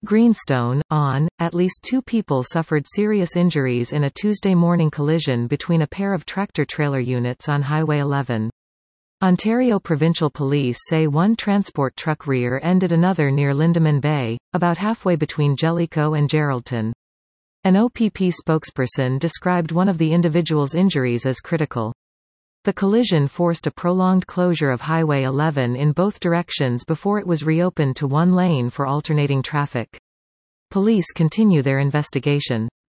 Greenstone, on. At least 2 people suffered serious injuries in a Tuesday morning collision between a pair of tractor-trailer units on Highway 11. Ontario Provincial Police say one transport truck rear-ended another near Lindeman Bay, about halfway between Jellicoe and Geraldton. An OPP spokesperson described one of the individual's injuries as critical. The collision forced a prolonged closure of Highway 11 in both directions before it was reopened to one lane for alternating traffic. Police continue their investigation.